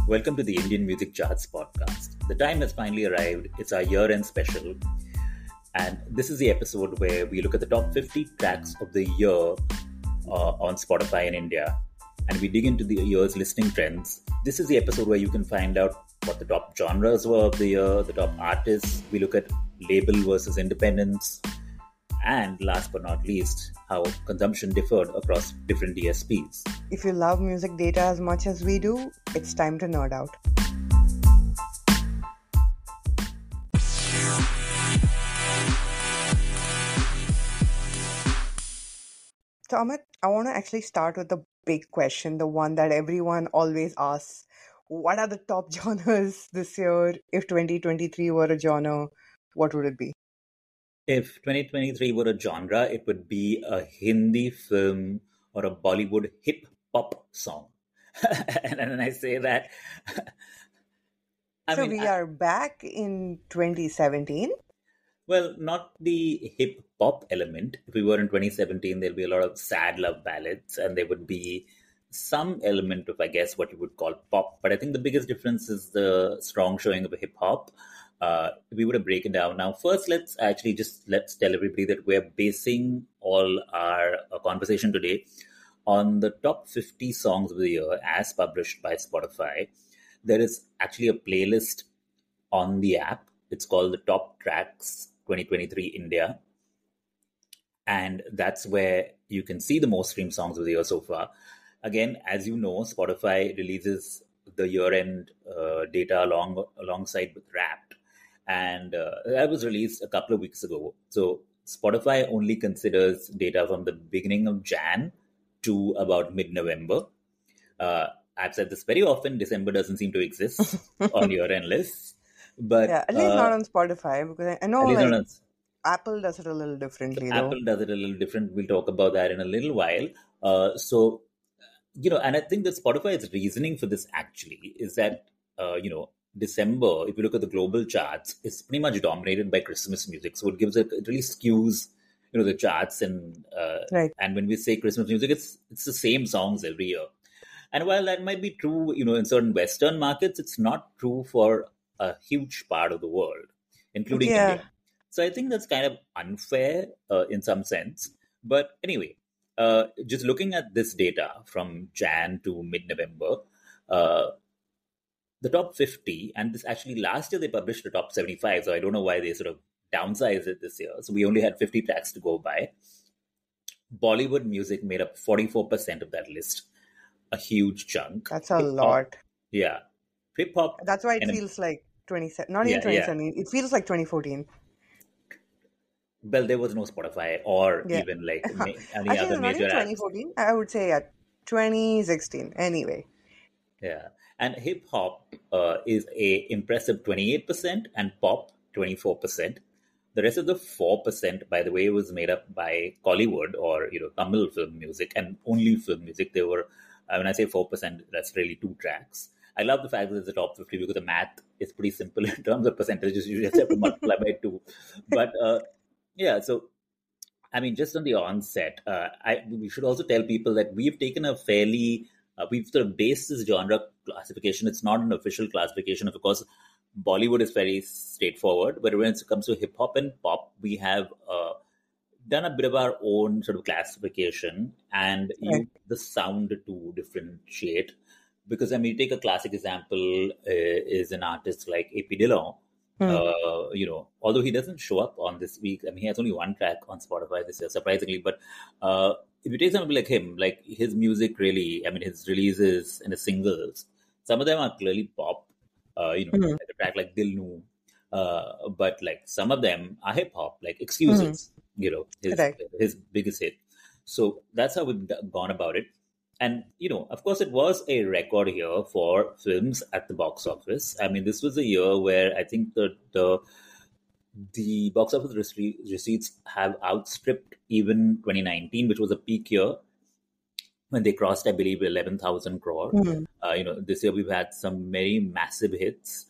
Welcome to the Indian Music Charts podcast. The time has finally arrived. It's our year end special. And this is the episode where we look at the top 50 tracks of the year on Spotify in India. And we dig into the year's listening trends. This is the episode where you can find out what the top genres were of the year, the top artists. We look at label versus independence. And last but not least, how consumption differed across different DSPs. If you love music data as much as we do, it's time to nerd out. So Amit, I want to actually start with the big question, the one that everyone always asks. What are the top genres this year? If 2023 were a genre, what would it be? If 2023 were a genre, it would be a Hindi film or a Bollywood hip hop song. And when I say that, we are back in 2017. Well, not the hip hop element. If we were in 2017, there'll be a lot of sad love ballads, and there would be some element of, I guess, what you would call pop. But I think the biggest difference is the strong showing of a hip hop. We would have break it down. Now, first, let's tell everybody that we're basing all our conversation today on the top 50 songs of the year as published by Spotify. There is actually a playlist on the app. It's called the Top Tracks 2023 India. And that's where you can see the most streamed songs of the year so far. Again, as you know, Spotify releases the year-end data alongside with Wrapped. And that was released a couple of weeks ago. So Spotify only considers data from the beginning of Jan to about mid-November. I've said this very often, December doesn't seem to exist on year-end lists. But yeah, at least not on Spotify, because I know Apple does it a little differently. Apple does it a little different. We'll talk about that in a little while. And I think that Spotify's reasoning for this actually is that, December, if you look at the global charts, is pretty much dominated by Christmas music. So it really skews, the charts. And right. And when we say Christmas music, it's the same songs every year. And while that might be true, in certain Western markets, it's not true for a huge part of the world, including India. So I think that's kind of unfair in some sense. But anyway, just looking at this data from Jan to mid-November, the top 50, and this actually last year they published the top 75, so I don't know why they sort of downsized it this year. So we only had 50 tracks to go by. Bollywood music made up 44% of that list, a huge chunk. That's a lot. Yeah. Hip hop. That's why it feels like 2017. Not even 2017. It feels like 2014. Well, there was no Spotify or even like any other major apps. 2014. I would say 2016. Anyway. Yeah. And hip hop is a impressive 28% and pop 24%. The rest of the 4%, by the way, was made up by Kollywood or Tamil film music and only film music. There were, when I say 4%, that's really 2 tracks. I love the fact that it's the top 50 because the math is pretty simple in terms of percentages. You just have to multiply by 2. But so just on the onset, we should also tell people that we've taken a fairly we've sort of based this genre classification. It's not an official classification. Of course, Bollywood is very straightforward, but when it comes to hip hop and pop, we have done a bit of our own sort of classification and use the sound to differentiate. Because you take a classic example is an artist like A.P. Dillon. Although he doesn't show up on this week, he has only 1 track on Spotify this year, surprisingly. But if you take somebody like him, like his music really, his releases and his singles, some of them are clearly pop, like a track like Dil Nu, but like some of them are hip hop, like Excuses, his biggest hit. So that's how we've gone about it. And, of course, it was a record year for films at the box office. This was a year where I think the box office receipts have outstripped even 2019, which was a peak year when they crossed, I believe, 11,000 crore. This year we've had some very massive hits,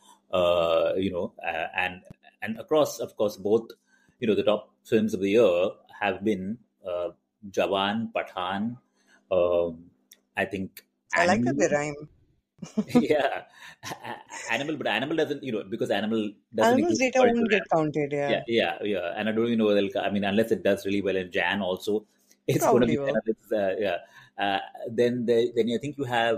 and across, of course, both, the top films of the year have been Jawan, Pathaan, I think. I like that they rhyme. Yeah, animal, but animal doesn't, because animal doesn't Animals exist data according to won't get them. counted, Yeah, yeah. yeah, yeah. And I don't even know whether I mean, unless it does really well in Jan, also, it's going to Probably be kind will. of it's yeah. Uh, then I think you have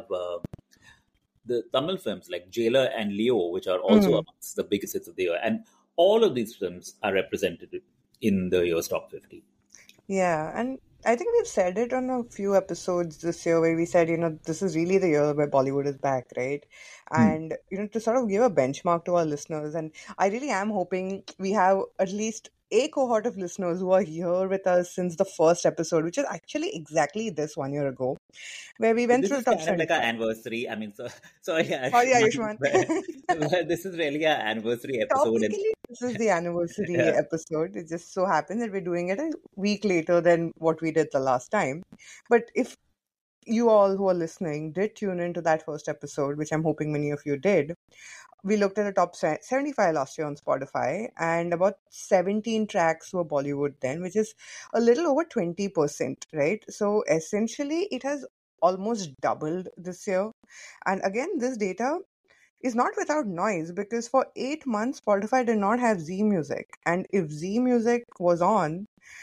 the Tamil films like Jailer and Leo, which are also Mm. amongst the biggest hits of the year, and all of these films are represented in the year's top 50. Yeah, and I think we've said it on a few episodes this year where we said, this is really the year where Bollywood is back, right? Hmm. And, to sort of give a benchmark to our listeners. And I really am hoping we have at least a cohort of listeners who are here with us since the first episode, which is actually exactly this 1 year ago, where we went This through the is top kind of like our 75. anniversary. I mean, so yeah, Sorry, Ayushmann, Ayushman. but this is really our anniversary episode, and Topically, this is the anniversary yeah, episode. It just so happens that we're doing it a week later than what we did the last time. But if you all who are listening did tune into that first episode, which I'm hoping many of you did, we looked at the top 75 last year on Spotify, and about 17 tracks were Bollywood then, which is a little over 20%, right? So essentially, it has almost doubled this year. And again, this data is not without noise because for 8 months, Spotify did not have Z Music. And if Z Music was on,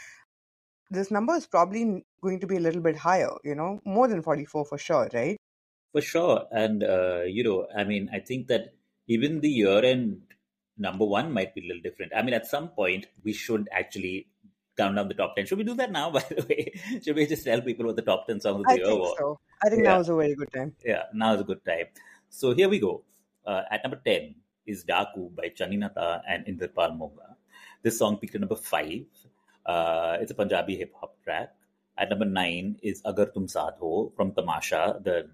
this number is probably going to be a little bit higher, more than 44 for sure, right? for sure. And I mean, I think that even the year-end number one might be a little different. I mean, at some point, we should actually count down the top 10. Should we do that now, by the way? Should we just tell people what the top 10 songs of the I year think were? so. I think Yeah, now is a very good time. yeah, now is a good time. So here we go. At number 10 is Daku by Chaninata and Inderpal Moga. This song peaked at number 5. It's a Punjabi hip hop track. At number 9 is Agar Tum Saath Ho from Tamasha, the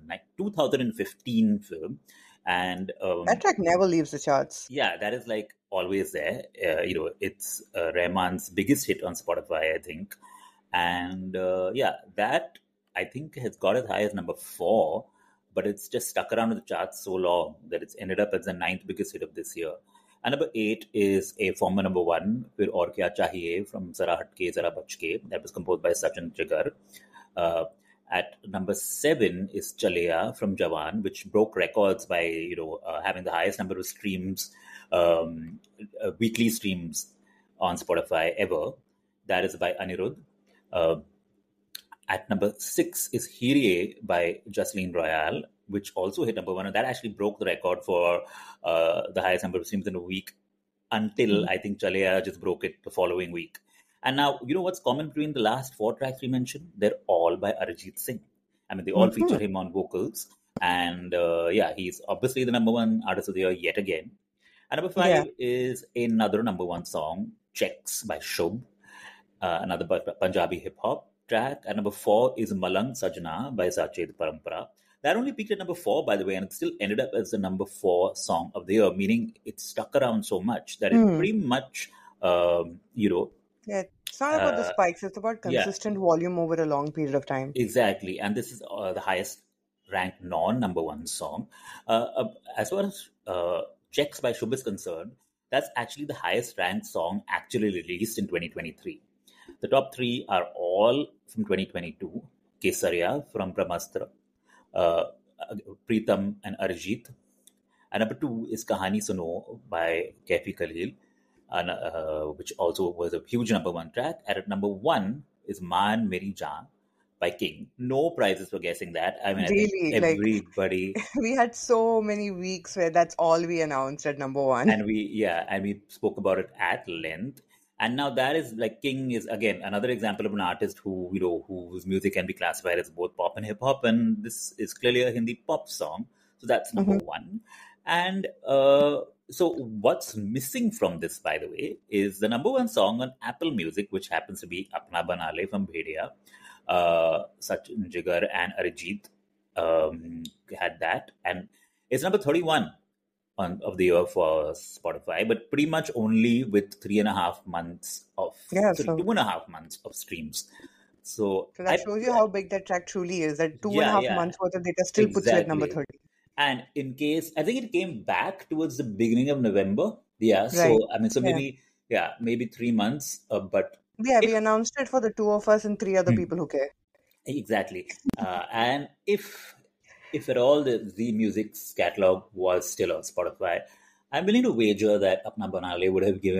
2015 film. And That track never leaves the charts. yeah, that is like always there. It's Rahman's biggest hit on Spotify, I think. And yeah, that I think has got as high as number 4, but it's just stuck around in the charts so long that it's ended up as the ninth biggest hit of this year. And number 8 is a former number 1, Fir Aur Kya Chahiye from Zara Hatke Zara Bachke. That was composed by Sachin Jigar. Uh, at number 7 is Chaleya from Jawan, which broke records by having the highest number of streams, weekly streams on Spotify ever. That is by Anirudh. Uh, at number 6 is Hirie by Jocelyn Royale, which also hit number 1, and that actually broke the record for the highest number of streams in a week until Mhm. I think Chaleya just broke it the following week. And now, you know what's common between the last 4 tracks we mentioned? They're all by Arijit Singh. I mean, they all feature Mhm. him on vocals. And yeah, he's obviously the number 1 artist of the year yet again. And number Yeah. 5 is another number 1 song, Checks by Shubh, another Punjabi hip hop track. And number 4 is Malang Sajna by Sachet Parampara. That only peaked at number 4, by the way, and it still ended up as the number 4 song of the year, meaning it stuck around so much that it Hmm. pretty much, um, you know, Yeah. It's not about the uh, spikes, it's about yeah, consistent volume over a long period of time. exactly. And this is the highest ranked non number 1 song. As far as Checks by Shubh is concerned, that's actually the highest ranked song actually released in 2023. The top 3 are all from 2022. Kesaria from Brahmastra, uh, Pritam and Arijit. And number 2 is Kahani Suno by Kefi Khalil, and, which also was a huge number 1 track. And at number 1 is Man Meri Jaan by King. No prizes for guessing that. I mean, I think Really, like everybody, we had so many weeks where that's all we announced at number one. and we spoke about it at length. And now that is like King is again another example of an artist who whose music can be classified as both pop and hip hop, and this is clearly a Hindi pop song, so that's number Mhm. 1. And so what's missing from this, by the way, is the number 1 song on Apple Music, which happens to be Apna Bana Le from Bhedia. Sachin Jigar and Arijit had that, and it's number 31 of the year for Spotify, but pretty much only with 3.5 months of Yeah, sorry, so 2.5 months of streams. So so that shows you how big that track truly is. That two and a yeah, half yeah, months worth of data still puts you at number exactly. 30. And in case I think it came back towards the beginning of November. Yeah, Right. so I mean, so Yeah. maybe 3 months, but Yeah, we if announced it for the two of us and three other hmm, people who care. exactly, and if if at all the music's catalog was still on Spotify, I'm willing to wager that Apna Banale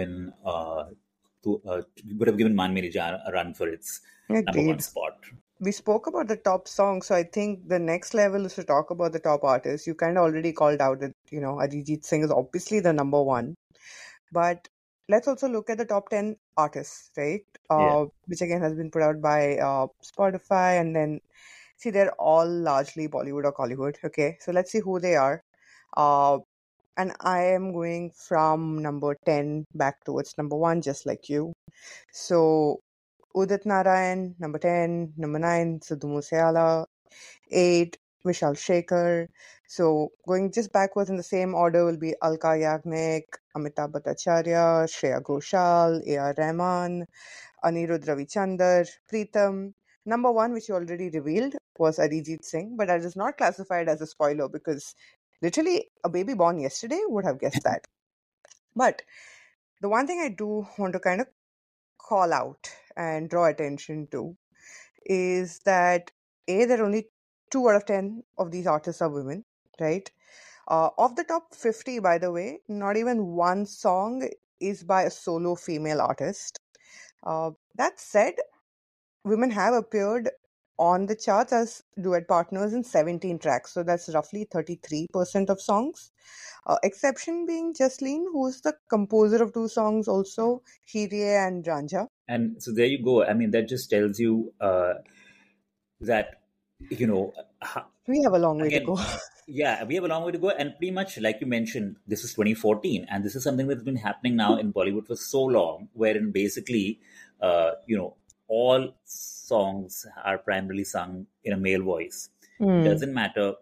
would have given Man Meri Jaan a run for its number one Agreed. spot. We spoke about the top songs, so I think the next level is to talk about the top artists. You kind of already called out that, Arijit Singh is obviously the number one. But let's also look at the top 10 artists, right? Yeah. Which again has been put out by Spotify. And then, see, they're all largely Bollywood or Hollywood. Okay, so let's see who they are. Uh, and I am going from number 10 back towards number one, just like you. So, Udit Narayan, number 10, number 9, Sidhu Mooseala, 8, Vishal Shekhar. So going just backwards in the same order will be Alka Yagnik, Amitabh Bhattacharya, Shreya Ghoshal, A.R. Rahman, Anirudh Ravichander, Preetham. Number 1, which you already revealed, was Arijit Singh, but that is not classified as a spoiler because literally a baby born yesterday would have guessed that. But the one thing I do want to kind of call out and draw attention to is that there are only 2 out of 10 of these artists are women, right? Of the top 50, by the way, not even one song is by a solo female artist. That said, women have appeared on the charts as duet partners in 17 tracks, so that's roughly 33% of songs. Exception being Jasleen, who's the composer of 2 songs also, Hirie and Ranja. And so there you go. I mean, that just tells you that, you know, We have a long way to again, go. yeah, we have a long way to go. And pretty much, like you mentioned, this is 2014. And this is something that's been happening now in Bollywood for so long, wherein basically, all songs are primarily sung in a male voice. It doesn't matter,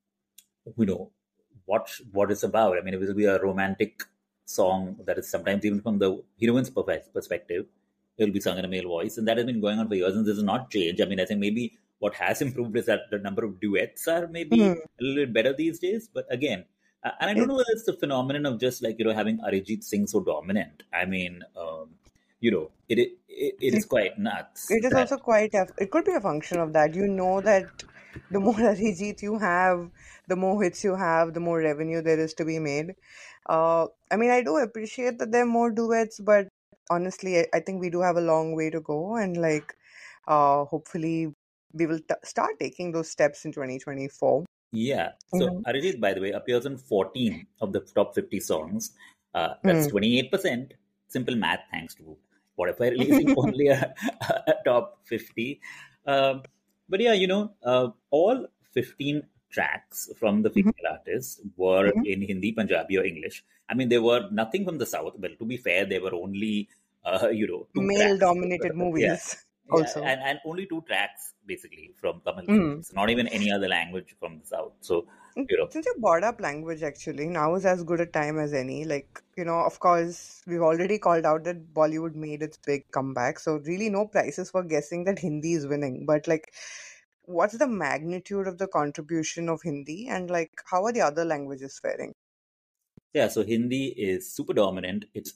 what it's about. I mean, if it will be a romantic song that is sometimes even from the heroine's perspective, it will be sung in a male voice. And that has been going on for years, and this has not changed. I mean, I think maybe what has improved is that the number of duets are maybe Hmm. a little bit better these days. But again, and I don't It, know whether it's the phenomenon of just like, having Arijit Singh so dominant. I mean, it is it quite nuts It is that, also quite it could be a function of that. You know that the more Arijit you have, the more hits you have, the more revenue there is to be made. I mean, I do appreciate that there are more duets, but honestly, I think we do have a long way to go, and like, hopefully, we will start taking those steps in 2024. yeah. So Mhm. Arijit, by the way, appears on 14 of the top 50 songs. That's Mm. 28%. Simple math, thanks to Spotify releasing only a top 50. But yeah, all 15 tracks from the Mhm. female artists were Mhm. in Hindi, Punjabi, or English. I mean, there were nothing from the South. Well, to be fair, there were only, two tracks. Male-dominated Yeah. movies Yeah, also. and only two tracks basically from Tamil Mm. films, not even any other language from the South. So, you know, Since you brought up language, actually, now is as good a time as any. Like, of course, we've already called out that Bollywood made its big comeback. So, really, no prices for guessing that Hindi is winning. But, like, what's the magnitude of the contribution of Hindi? And, like, how are the other languages faring? yeah, so Hindi is super dominant. It's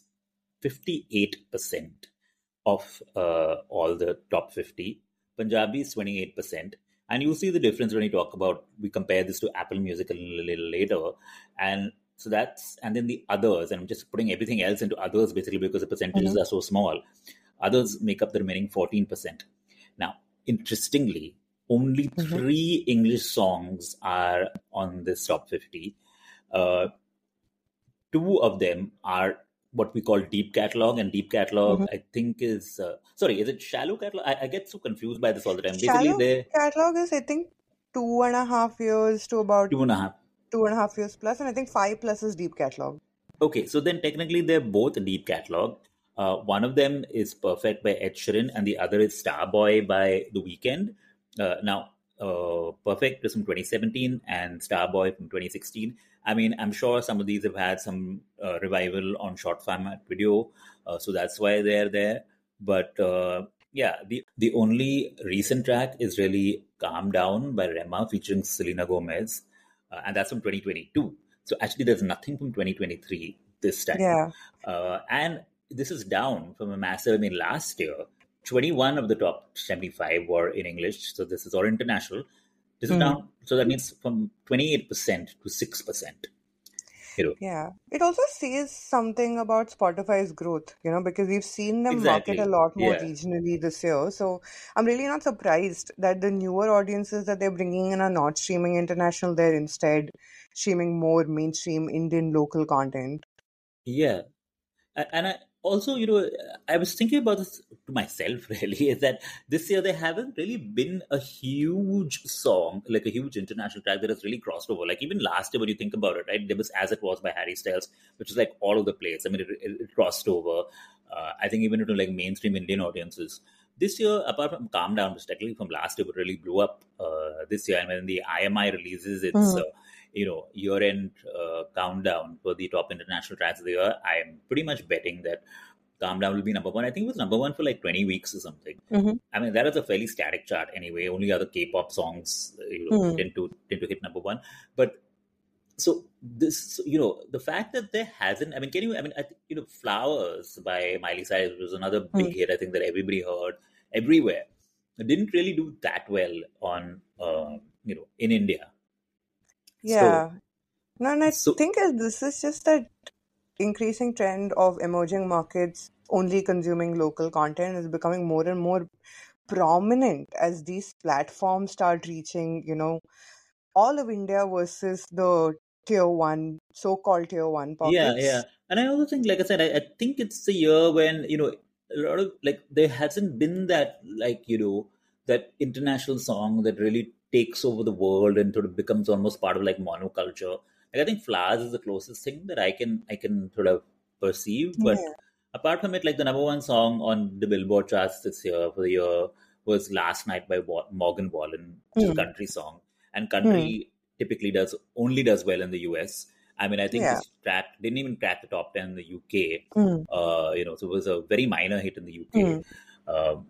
58% of all the top 50. Punjabi is 28%. And you see the difference when we compare this to Apple Music a little later. And so and then the others, and I'm just putting everything else into others basically because the percentages Mhm. are so small. Others make up the remaining 14%. Now, interestingly, only Mhm. 3 English songs are on this top 50. Uh, Two of them are what we call deep catalog, and deep catalog, Mhm. I think, is sorry, is it shallow catalog? I get so confused by this all the time. Basically, Shallow they catalog is, I think, 2.5 years to about 2.5. 2.5 years plus. And I think 5 plus is deep catalog. Okay, so then technically they're both deep catalog. One of them is Perfect by Ed Sheeran, and the other is Starboy by The Weeknd. Perfect is from 2017 and Starboy from 2016. I mean, I'm sure some of these have had some revival on short format video, so that's why they're there. But yeah, the only recent track is really Calm Down by Rema featuring Selena Gomez, and that's from 2022. So actually, there's nothing from 2023 this time. Yeah. And this is down from a massive, I mean, last year, 21 of the top 75 were in English. So this is all international. This is down. So that means from 28% to 6%. Yeah. It also says something about Spotify's growth, because we've seen them market a Exactly. lot more Yeah. regionally this year. So I'm really not surprised that the newer audiences that they're bringing in are not streaming international. They're instead streaming more mainstream Indian local content. Yeah. And I also, I was thinking about this to myself really, is that this year there haven't really been a huge song, like a huge international track that has really crossed over. Like even last year, when you think about it, right, there was As It Was by Harry Styles, which is like all over the place. I mean, it crossed over, I think, even into like mainstream Indian audiences. This year, apart from Calm Down, which technically from last year, but really blew up this year, and when the IMI releases its Mm. year-end countdown for the top international tracks of the year, I'm pretty much betting that Calm Down will be number one. I think it was number one for like 20 weeks or something. Mm-hmm. I mean, that is a fairly static chart anyway. Only other K-pop songs, Mm. tend to hit number one. But so this, the fact that there hasn't, I mean, can you, I mean, Flowers by Miley Cyrus was another big Mm. hit. I think that everybody heard everywhere. It didn't really do that well on, in India. So, Yeah. No, and I so think this is just that increasing trend of emerging markets only consuming local content is becoming more and more prominent as these platforms start reaching, all of India versus the tier one, so-called tier one Yeah, yeah. pockets. And I also think, like I said, I think it's the year when, a lot of like there hasn't been that like, that international song that really takes over the world and sort of becomes almost part of like monoculture. Like I think Flowers is the closest thing that I can sort of perceive. But Yeah. apart from it, like the number one song on the Billboard charts this year for the year was Last Night by Morgan Wallen, which is a Hmm. country song. And Hmm. country typically does well in the US. I mean, I think Yeah. this track didn't even crack the top 10 in the UK. Hmm. So it was a very minor hit in the UK. Hmm. Um,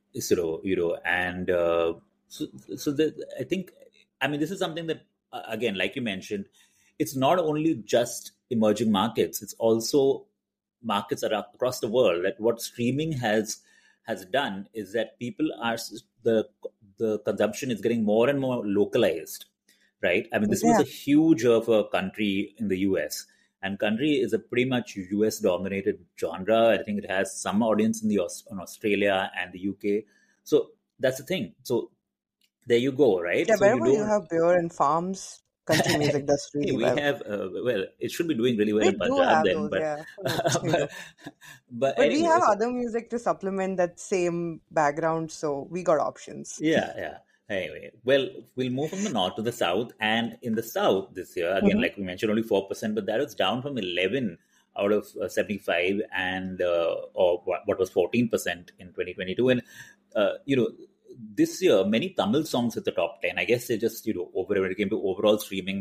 and so, I think, I mean, this is something that, again, like you mentioned, it's not only just emerging markets, it's also markets across the world. That what streaming has done is that people are the consumption is getting more and more localized, right? I mean, this was Yeah. a huge of a country in the US, and country is a pretty much US dominated genre. I think it has some audience in Australia and the UK. So that's the thing. So there you go, right? Yeah. So you Wherever you don't. have beer and farms, country music does Hey, really we well. have well, it should be doing really well We in do Punjab have then, those, but yeah. We do. but But we anyway, have so other music to supplement that same background, so we got options. yeah, yeah. Anyway, well, we'll move from the north to the south, and in the south this year, again, Hmm. like we mentioned, only 4%, but that was down from 11 out of 75, and or what was 14% in 2022, and you know, this year many Tamil songs hit the top 10. I guess they just over when it came to overall streaming,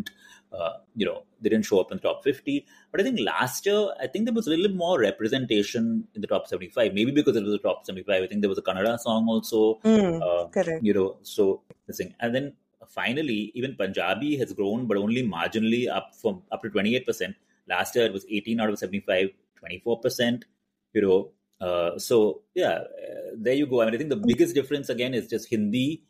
they didn't show up in the top 50. But I think last year, I think there was a little more representation in the top 75. Maybe because it was a top 75. I think there was a Kannada song also. Mm, correct. So this thing. And then finally, even Punjabi has grown, but only marginally up to 28%. Last year it was 18 out of 75, 24%. You know, so yeah, there you go. I mean, I think the biggest difference again is just Hindi.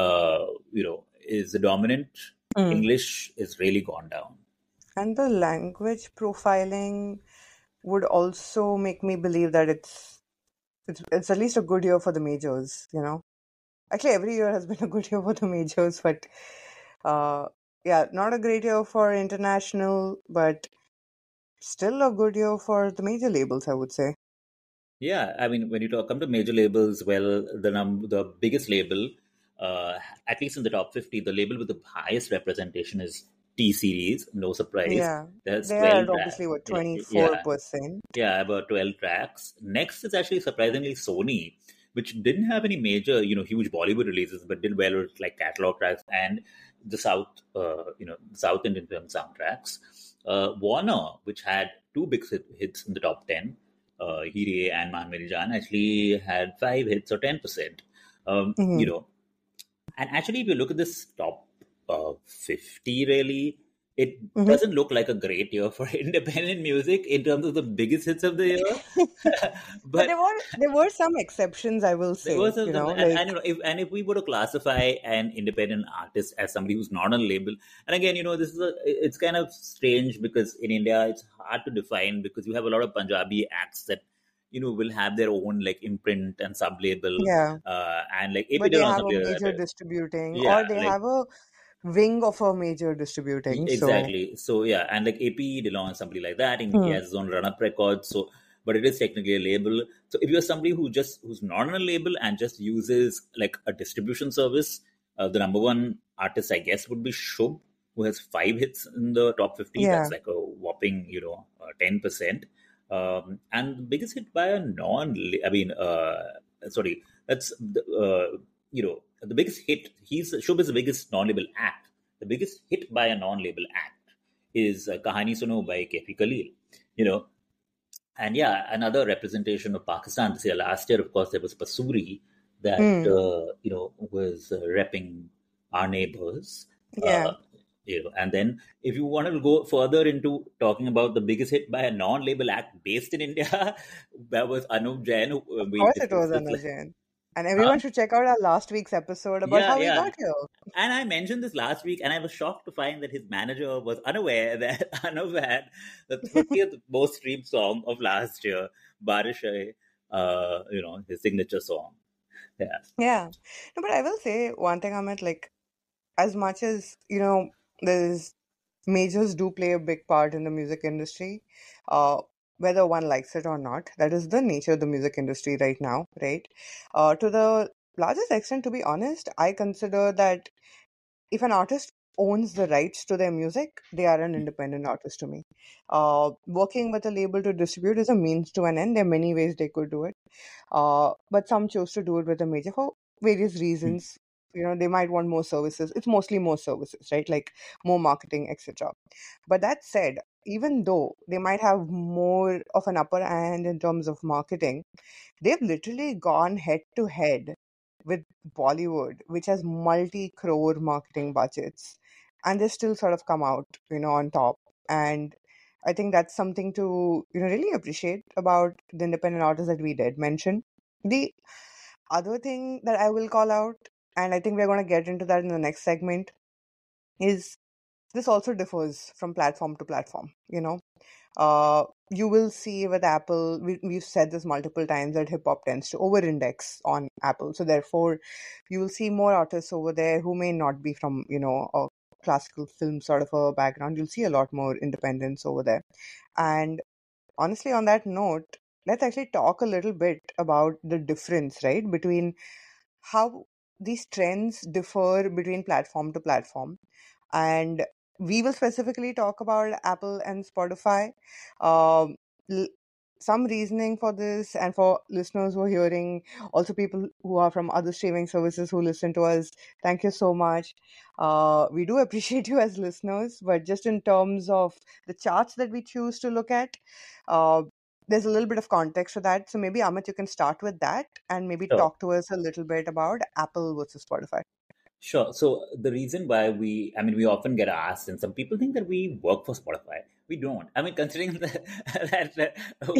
Is the dominant. Mm. English is really gone down. And the language profiling would also make me believe that it's at least a good year for the majors. Actually, every year has been a good year for the majors, but uh, yeah, not a great year for international, but still a good year for the major labels, I would say. Yeah, I mean, when you come to major labels, well, the biggest label, uh, at least in the top 50, the label with the highest representation is T Series. No surprise. Yeah, There's they are 12 obviously tracks. what, Yeah, 24%. yeah, about 12 tracks. Next is actually surprisingly Sony, which didn't have any major, huge Bollywood releases, but did well with like catalog tracks and the South Indian film soundtracks. Warner, which had two big hits in the top 10, Hire and Man Meri Jaan, actually had five hits or 10%. Um, you Hmm. know, and actually, if you look at this top 50, really, it Mhm. doesn't look like a great year for independent music in terms of the biggest hits of the year. But But there were some exceptions, I will there were say, some, like, and if we were to classify an independent artist as somebody who's not on a label, and again, this is it's kind of strange because in India it's hard to define because you have a lot of Punjabi acts that will have their own like imprint and sub label, yeah, and like AP but did they on have a something like major that. distributing, Yeah, or they like have a wing of a major distributing. So, exactly. So yeah, and like AP belongs somebody like that, and he hmm, has his own run-up record. So, but it is technically a label. So if you're somebody who's not on a label and just uses like a distribution service, the number one artist I guess would be Shubh, who has 5 hits in the top 50. yeah, That's like a whopping 10%. And the biggest hit by a non, I mean, sorry, that's the biggest hit. Shubh is the biggest non-label act. The biggest hit by a non-label act is Kahani Suno by KP Khalil. You know, and yeah, another representation of Pakistan this year. Last year, of course, there was Pasuri that hmm, was repping our neighbors. yeah. And then if you want to go further into talking about the biggest hit by a non-label act based in India, that was Anup Jain. Of We course, it discussed was this. Anuj Jain. And Huh? everyone should check out our last week's episode about Yeah, how we yeah. got here. And I mentioned this last week, and I was shocked to find that his manager was unaware that Anuv had the 30th most streamed song of last year, Barish Hai, his signature song. Yeah. Yeah. No, but I will say one thing, Amit, like, as much as, there's majors do play a big part in the music industry, uh, whether one likes it or not. That is the nature of the music industry right now, right? To the largest extent, to be honest, I consider that if an artist owns the rights to their music, they are an independent artist to me. Working with a label to distribute is a means to an end. There are many ways they could do it. But some chose to do it with a major for various reasons. They might want more services. It's mostly more services, right? Like more marketing, etc. But that said, even though they might have more of an upper hand in terms of marketing, they've literally gone head to head with Bollywood, which has multi-crore marketing budgets, and they still sort of come out, on top. And I think that's something to, really appreciate about the independent artists that we did mention. The other thing that I will call out, and I think we're going to get into that in the next segment, is this also differs from platform to platform. You will see with Apple, we've said this multiple times that hip hop tends to over index on Apple. So, therefore, you will see more artists over there who may not be from, a classical film sort of a background. You'll see a lot more independence over there. And honestly, on that note, let's actually talk a little bit about the difference, right, between how these trends differ between platform to platform. And we will specifically talk about Apple and Spotify. Um, l- some reasoning for this, and for listeners who are hearing, also people who are from other streaming services who listen to us, thank you so much. We do appreciate you as listeners, but just in terms of the charts that we choose to look at, uh, there's a little bit of context to that. So maybe Amit, you can start with that and maybe Sure. talk to us a little bit about Apple versus Spotify. Sure. So the reason why we often get asked, and some people think that we work for Spotify. We don't. I mean, considering that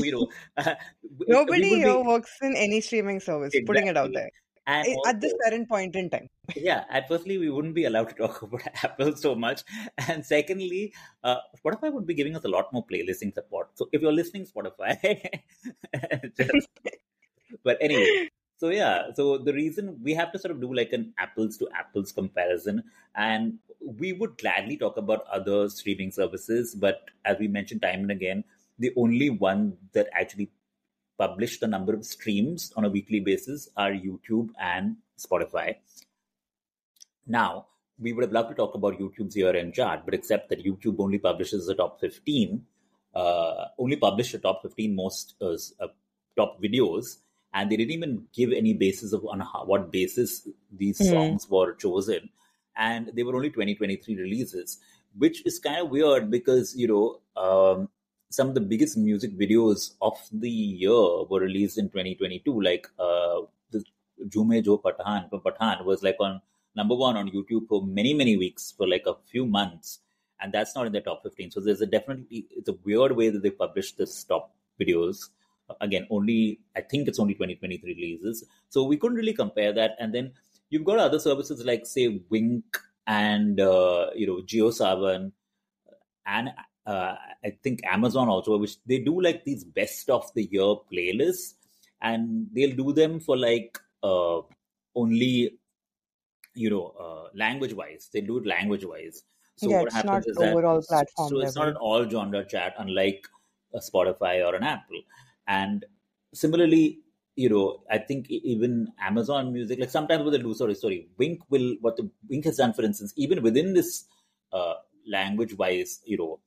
we Nobody would here be works in any streaming service, putting it out exactly, there and at this also current point in time. yeah, at firstly, we wouldn't be allowed to talk about Apple so much. And secondly, Spotify would be giving us a lot more playlisting support. So if you're listening, Spotify, just, but anyway, so yeah, so the reason we have to sort of do like an apples to apples comparison, and we would gladly talk about other streaming services, but as we mentioned time and again, the only one that actually publish the number of streams on a weekly basis are YouTube and Spotify. Now, we would have loved to talk about YouTube's year-end chart, but except that YouTube only publishes the top 15, only published the top 15 most top videos, and they didn't even give any basis of on what basis these Hmm. songs were chosen, and they were only 2023 releases, which is kind of weird because some of the biggest music videos of the year were released in 2022, like the Jume Jo Pathan was like on number one on YouTube for many, many weeks, for like a few months. and that's not in the top 15. So there's a definitely, it's a weird way that they publish this top videos. Again, only I think it's only 2023 releases, so we couldn't really compare that. And then you've got other services like say Wink and JioSaavn, and I think Amazon also, which they do like these best of the year playlists, and they'll do them for like only language wise. They do it language wise. So Yeah, what it's not happens is that overall platform so it's not level. an all genre chat, unlike a Spotify or an Apple. And similarly, I think even Amazon Music, like sometimes what they do, sorry, Wink will what the Wink has done, for instance, even within this uh, language wise,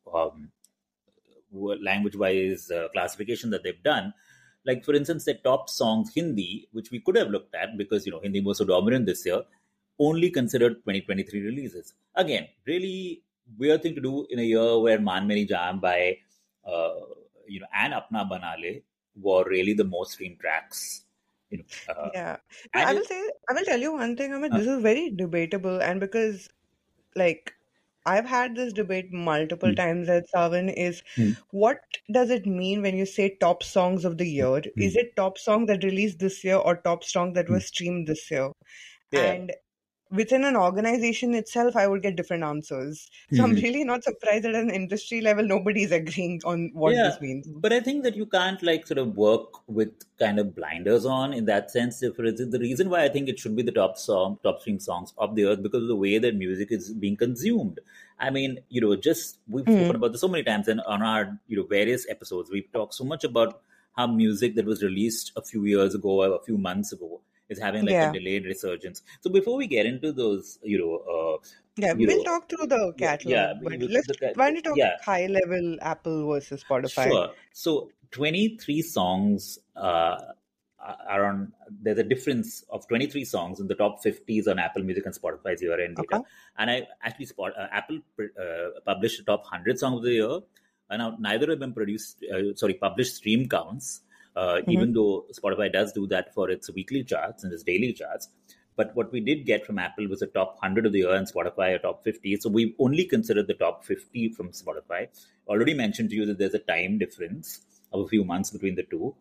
language wise classification that they've done. Like for instance, the top songs Hindi, which we could have looked at because Hindi was so dominant this year, only considered 2023 releases. Again, really weird thing to do in a year where Man Meri Jam by uh, and Apna Banale were really the most streamed tracks. You know, Yeah. No, and it, I will tell you one thing, Amit, uh, this is very debatable, and because like I've had this debate multiple mm, times at Savan is mm, what does it mean when you say top songs of the year? Is mm, it top song that released this year or top song that mm. was streamed this year? Yeah. And within an organization itself, I would get different answers. So I'm Mm. really not surprised that at an industry level, nobody's agreeing on what Yeah, this means. but I think that you can't like sort of work with kind of blinders on in that sense. If it is the reason why I think it should be the top stream songs of the earth because of the way that music is being consumed. I mean, just we've spoken Hmm. about this so many times, and on our various episodes, we've talked so much about how music that was released a few years ago or a few months ago is having like a Yeah. delayed resurgence. So before we get into those, Yeah, you we'll know, talk through the yeah, catalog, but why don't you talk yeah. high level Apple versus Spotify? Sure. So 23 songs are on, there's a difference of 23 songs in the top 50s on Apple Music and Spotify's year-end Okay. data. And I actually Apple published the top 100 songs of the year. And now neither of them published stream counts, Hmm. even though Spotify does do that for its weekly charts and its daily charts. But what we did get from Apple was a top 100 of the year and Spotify a top 50. So we only considered the top 50 from Spotify. Already mentioned to you that there's a time difference of a few months between the two.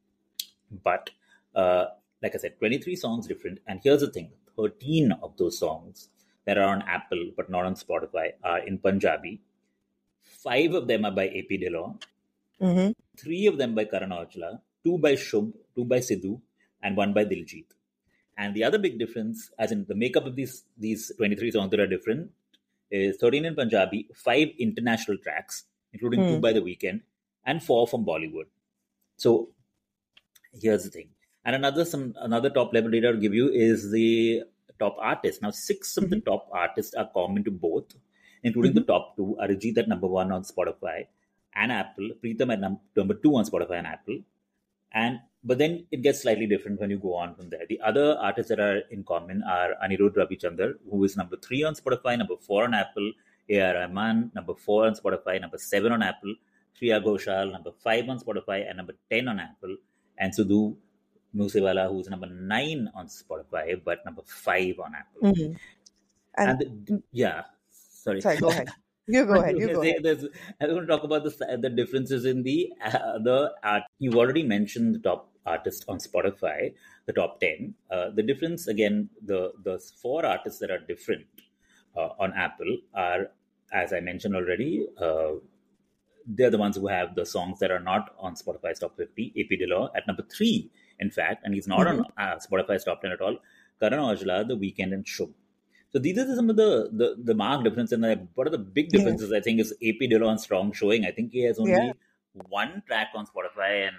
But like I said, 23 songs different. And here's the thing, 13 of those songs that are on Apple but not on Spotify are in Punjabi. Five of them are by AP Dillon, Hmm. three of them by Karan Aujla, two by Shubh, two by Sidhu, and one by Diljit. And the other big difference, as in the makeup of these 23 songs that are different, is 13 in Punjabi, five international tracks, including two Hmm. by The Weekend, and four from Bollywood. So here's the thing. And another top level data to give you is the top artists. Now, six of the Hmm. top artists are common to both, including the Hmm. top two: Arijit at number one on Spotify and Apple, Preetham at number two on Spotify and Apple. And but then it gets slightly different when you go on from there. The other artists that are in common are Anirudh Ravichander, who is number three on Spotify, number four on Apple; A.R. Rahman, number four on Spotify, number seven on Apple; Shreya Ghoshal, number five on Spotify and number 10 on Apple; and Sudhu Musewala, who's number nine on Spotify but number five on Apple. Hmm. And And yeah, sorry. sorry, go ahead. You No, go ahead. You go ahead. I want to talk about the differences in the art. You've already mentioned the top artist on Spotify, the top 10. The difference again, the four artists that are different on Apple are, as I mentioned already, they're the ones who have the songs that are not on Spotify's top 50. AP Dillon at number three, in fact, and he's not Hmm. on Spotify's top 10 at all. Karan Aujla, The Weekend, and Shubh. So these are some of the marked difference. And what are the big Yeah. differences? I think is AP Dillon's strong showing. I think he has Yeah. only one track on Spotify, and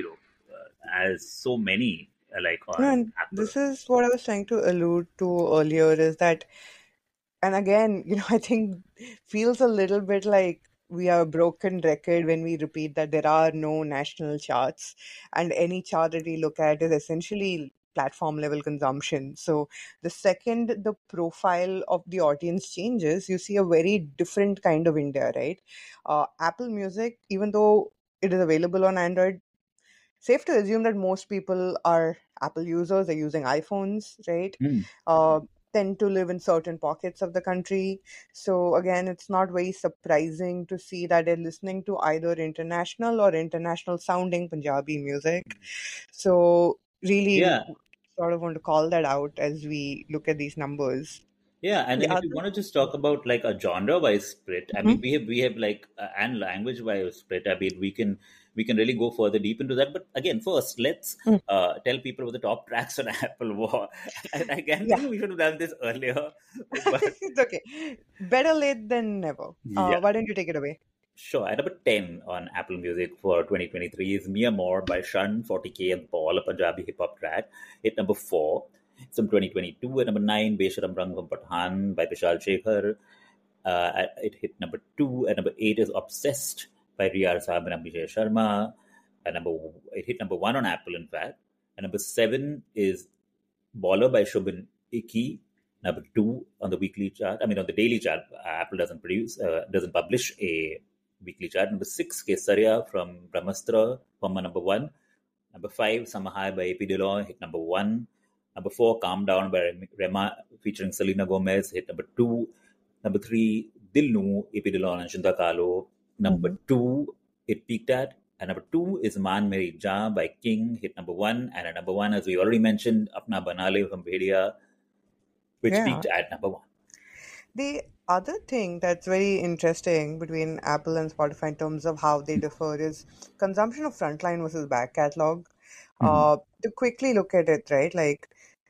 as so many like No, on and Apple. this is what I was trying to allude to earlier is that, and again, I think feels a little bit like we are a broken record when we repeat that there are no national charts, and any chart that we look at is essentially platform level consumption. So the second the profile of the audience changes, you see a very different kind of India, right? Apple Music, even though it is available on Android, safe to assume that most people are Apple users, they're using iPhones, right? Hmm. Uh, tend to live in certain pockets of the country. So again, it's not very surprising to see that they're listening to either international or international sounding Punjabi music. So really Yeah. sort of want to call that out as we look at these numbers. Yeah, and The then if other you want to just talk about like a genre-wise split, I mean, Mhm. we have like and language-wise split. I mean, we can really go further deep into that. But again, first, let's Mm. tell people what the top tracks on Apple War. And again, Yeah. we should have done this earlier, but It's okay. Better late than never. yeah, Why don't you take it away? sure. At number 10 on Apple Music for 2023 is Mia Moore by Shun, 40K and Paul, a Punjabi hip hop track. Hit number 4. Some 2022. At number 9, Besharam Rangam Pathan by Vishal Shekhar. It hit number 2. At number 8 is Obsessed by Riyar Saab and Abhishek Sharma. It hit number 1 on Apple, in fact. And number 7 is Baller by Shubin Iki. Number 2 on the weekly chart. I mean, on the daily chart. Apple doesn't publish a weekly chart. Number 6, Kesaria from Brahmastra, Pama number 1. Number 5, Samahai by AP Dillon, hit number 1. Number 4, Calm Down by Rema featuring Selena Gomez, hit number 2. Number 3, Dil Nu, AP Dillon and Shinda Kahlo. Number Mhm. 2, it peaked at. And number 2 is Man Meri Jaan by King, hit number 1. And at number 1, as we already mentioned, Apna Banale from Bhedia, which Yeah. peaked at number 1. The other thing that's very interesting between Apple and Spotify in terms of how they differ is consumption of frontline versus back catalog. Mhm. To quickly look at it, right? Like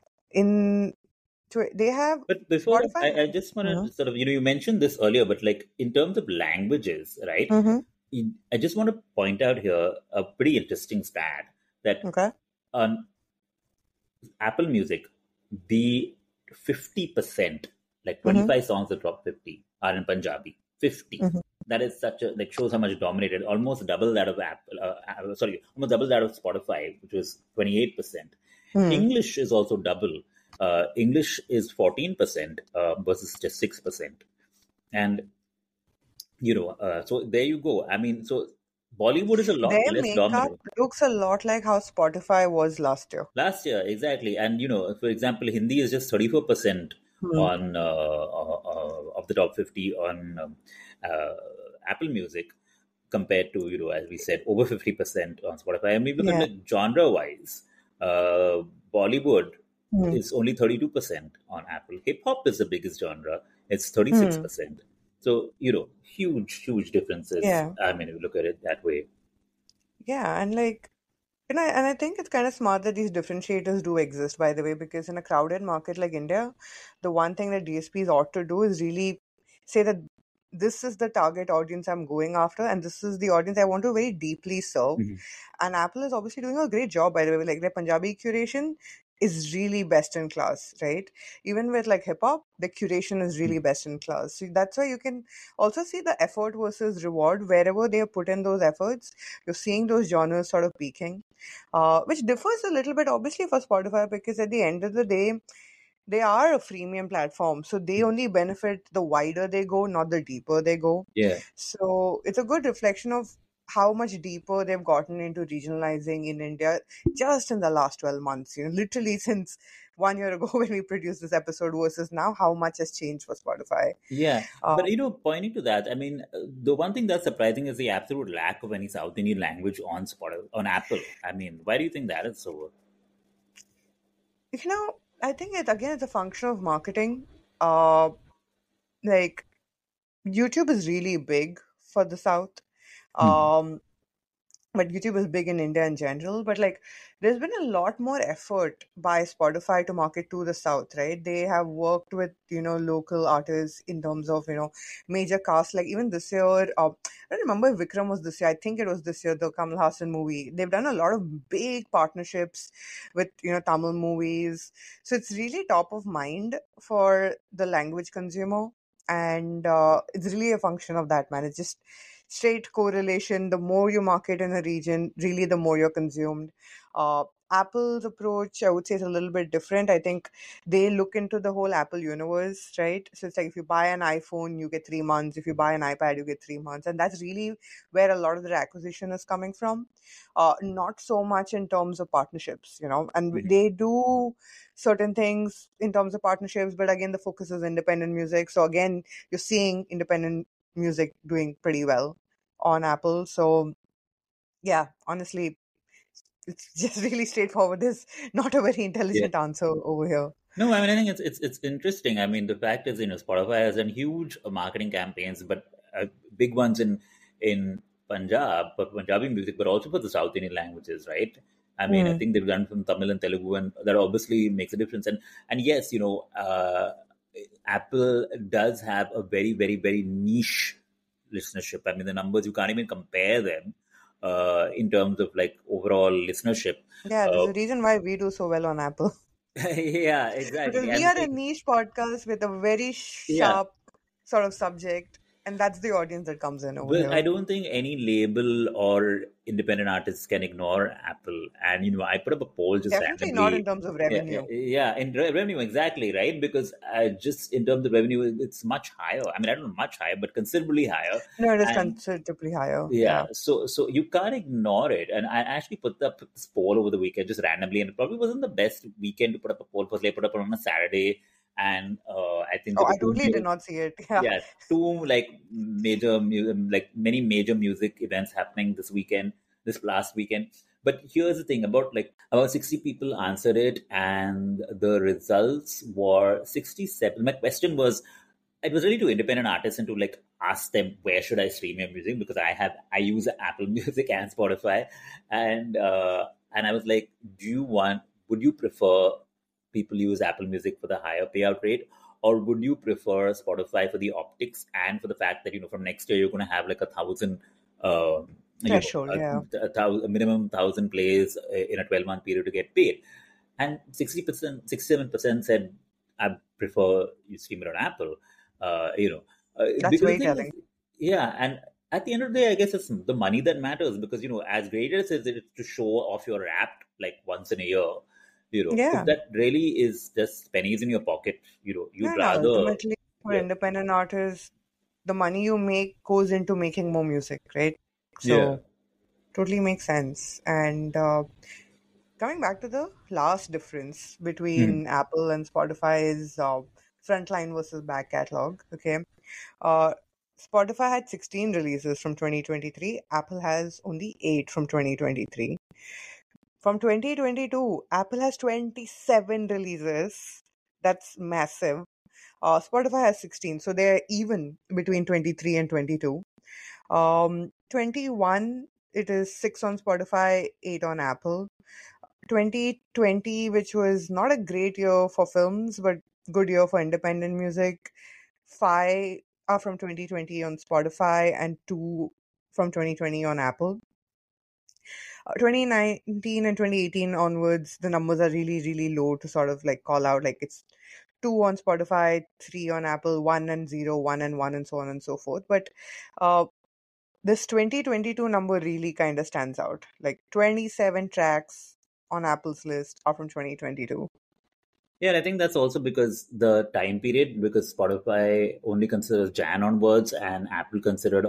in they have But before that, Spotify. I just want Mhm. to sort of, you mentioned this earlier, but like in terms of languages, right? Mhm. I just want to point out here a pretty interesting stat that Okay. on Apple Music, the 50%, like Mhm. 25 songs of top 50 are in Punjabi. 50. Mhm. That is such a, like, shows how much dominated, almost double that of almost double that of Spotify, which was 28%. Hmm. English is also double. English is 14% versus just 6%. And, so there you go. I mean, so Bollywood is a lot Their less makeup dominant. looks a lot like how Spotify was last year. Last year, exactly. And, for example, Hindi is just 34% Hmm. on of the top 50 on Apple Music compared to, as we said, over 50% on Spotify. And we look at Yeah. like genre-wise, Bollywood Hmm. is only 32% on Apple. Hip hop is the biggest genre. It's Hmm. 36%. So, huge, huge differences. Yeah. I mean, if you look at it that way. Yeah, and like and I think it's kind of smart that these differentiators do exist, by the way, because in a crowded market like India, the one thing that DSPs ought to do is really say that this is the target audience I'm going after, and this is the audience I want to very deeply serve. Mhm. And Apple is obviously doing a great job, by the way. Like their Punjabi curation is really best in class, right? Even with like hip hop, the curation is really best in class. So that's why you can also see the effort versus reward wherever they have put in those efforts. You're seeing those genres sort of peaking, which differs a little bit obviously for Spotify because at the end of the day, they are a freemium platform, so they only benefit the wider they go, not the deeper they go. Yeah. So it's a good reflection of how much deeper they've gotten into regionalizing in India just in the last 12 months. Literally since 1 year ago when we produced this episode versus now, how much has changed for Spotify. Yeah, Uh, but pointing to that, I mean, the one thing that's surprising is the absolute lack of any South Indian language on Spotify, on Apple. I mean, why do you think that is so? I think it's a function of marketing. Uh, like YouTube is really big for the South. Hmm. Um, but YouTube is big in India in general. But like, there's been a lot more effort by Spotify to market to the South, right? They have worked with local artists in terms of major casts. Like even this year, I don't remember if Vikram was this year. I think it was this year. The Kamal Hassan movie. They've done a lot of big partnerships with Tamil movies. So it's really top of mind for the language consumer, and it's really a function of that, man. It's just straight correlation. The more you market in a region, really the more you're consumed. Apple's approach, I would say, is a little bit different. I think they look into the whole Apple universe, right? So it's like if you buy an iPhone, you get 3 months. If you buy an iPad, you get 3 months. And that's really where a lot of their acquisition is coming from. Not so much in terms of partnerships, and Mhm. they do certain things in terms of partnerships, but again, the focus is independent music. So again, you're seeing independent music doing pretty well on Apple. So yeah, honestly, it's just really straightforward. There's not a very Yeah. intelligent answer over here. No, I mean, I think it's interesting. I mean, the fact is, Spotify has done huge marketing campaigns, but big ones in Punjab, for Punjabi music, but also for the South Indian languages, right? I mean, I Hmm. think they've done from Tamil and Telugu, and that obviously makes a difference. And yes, Apple does have a very, very, very niche listenership. I mean, the numbers you can't even compare them in terms of like overall listenership. Yeah, there's Uh, a reason why we do so well on Apple. yeah, Because exactly. we And are a niche podcast with a very yeah, sharp sort of subject, and that's the audience that comes in over but I here. don't think any label or independent artists can ignore Apple. And I put up a poll just Definitely not in randomly. terms of Yeah, revenue. yeah, in revenue, exactly, right? Because just in terms of revenue, it's much higher. I mean, I don't know much higher, but considerably higher. No, it is And considerably higher. yeah, Yeah. so you can't ignore it. And I actually put up this poll over the weekend just randomly, and it probably wasn't the best weekend to put up a poll. Firstly, I put up on a Saturday, and I think Oh, there were I two totally did not see it. Yeah. yeah, two like like many major music events happening this last weekend. But here's the thing, about 60 people answered it, and the results were 67. My question was, it was really to independent artists and to like ask them, where should I stream your music, because I use Apple Music and Spotify. And I was like, would you prefer people use Apple Music for the higher payout rate, or would you prefer Spotify for the optics and for the fact that from next year you're going to have like 1,000, uh, Threshold, yeah. a minimum 1,000 plays in a 12-month period to get paid? And 60%, 67% said, I prefer you stream it on Apple. That's Because the very thing is, telling. yeah, and at the end of the day, I guess it's the money that matters, because as great as it is to show off your rap like once in a year, if Yeah. that really is just pennies in your pocket, you'd And rather, ultimately, for yeah, independent artists, the money you make goes into making more music, right? yeah, So, totally makes sense. And coming back to the last difference hmm, between Apple and Spotify is frontline versus back catalog. Okay. Uh, Spotify had 16 releases from 2023. Apple has only 8 from 2023. From 2022, Apple has 27 releases. That's massive. Spotify has 16, so they're even between 23 and 22. 21, it is 6 on Spotify, 8 on Apple. 2020, which was not a great year for films, but good year for independent music. 5 are from 2020 on Spotify and 2 from 2020 on Apple. 2019 and 2018 onwards, the numbers are really, really low to sort of like call out. Like it's 2 on Spotify, 3 on Apple, 1 and 0, 1 and 1, and so on and so forth. But uh, this 2022 number really kind of stands out. Like 27 tracks on Apple's list are from 2022. yeah. And I think that's also because the time period, because Spotify only considers Jan onwards, and Apple considered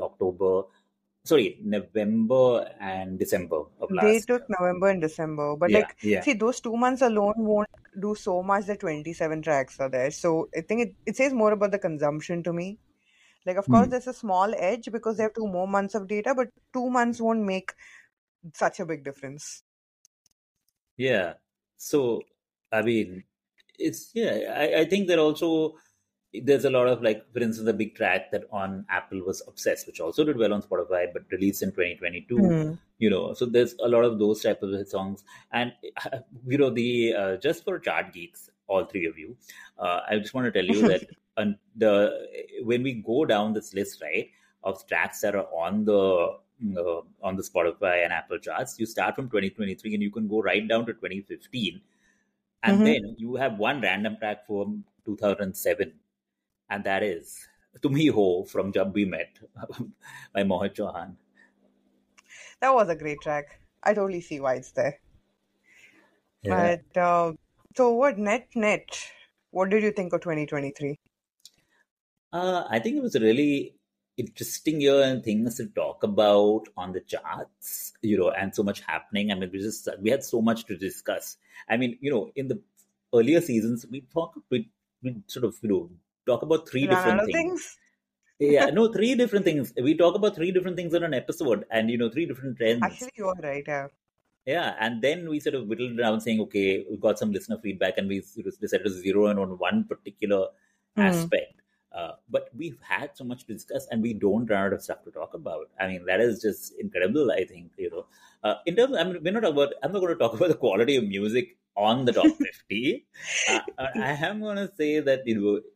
November and December of They last took year. November and December, but Yeah, like, yeah. see, those 2 months alone won't do so much that 27 tracks are there. So I think it says more about the consumption to me. Like, of course, Hmm. there's a small edge because they have 2 more months of data, but 2 months won't make such a big difference. Yeah. So, I mean, I think that also there's a lot of like, for instance, the big track that on Apple was Obsessed, which also did well on Spotify, but released in 2022. Hmm. So there's a lot of those type of songs. And, the just for chart geeks, all three of you, I just want to tell you that when we go down this list, right, of tracks that are on the Spotify and Apple charts, you start from 2023 and you can go right down to 2015, and Hmm. then you have one random track from 2007, and that is "Tum Hi Ho" from "Jab We Met" by Mohit Chauhan. That was a great track. I totally see why it's there. Yeah. But so what net? What did you think of 2023? I think it was a really interesting year and things to talk about on the charts, and so much happening. I mean, we had so much to discuss. I mean, in the earlier seasons, we sort of talk about three Ran different out of things. things? Yeah, no, three different things. We talk about three different things on an episode, and three different trends. Actually, you are right. Yeah. Yeah, and then we sort of whittled down saying, okay, we got some listener feedback, and we sort of decided to zero in on one particular Hmm. aspect. But we've had so much to discuss, and we don't run out of stuff to talk about. I mean, that is just incredible. I think in terms, I mean, we're not about. I'm not going to talk about the quality of music on the top 50. I am going to say that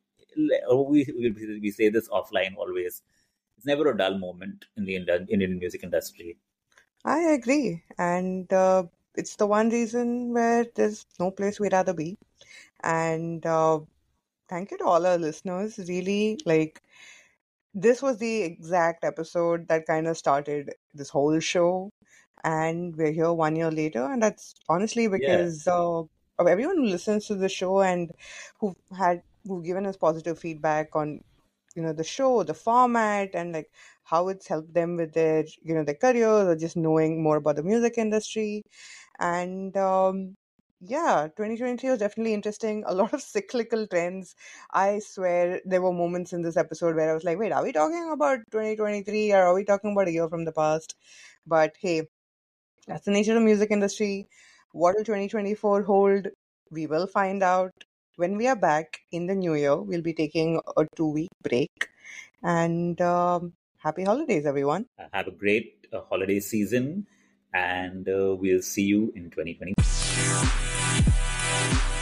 we say this offline always. It's never a dull moment in the Indian music industry. I agree. And it's the one reason where there's no place we'd rather be. And thank you to all our listeners. Really, like, this was the exact episode that kind of started this whole show. And we're here 1 year later. And that's honestly Yeah. because of everyone who listens to the show and who've given us positive feedback on the show, the format, and like how it's helped them with their their careers or just knowing more about the music industry. And yeah, 2023 was definitely interesting. A lot of cyclical trends. I swear there were moments in this episode where I was like, wait, are we talking about 2023 or are we talking about a year from the past? But hey, that's the nature of the music industry. What will 2024 hold? We will find out when we are back in the new year. We'll be taking a 2 week break. And happy holidays, everyone. Have a great holiday season, and we'll see you in 2020.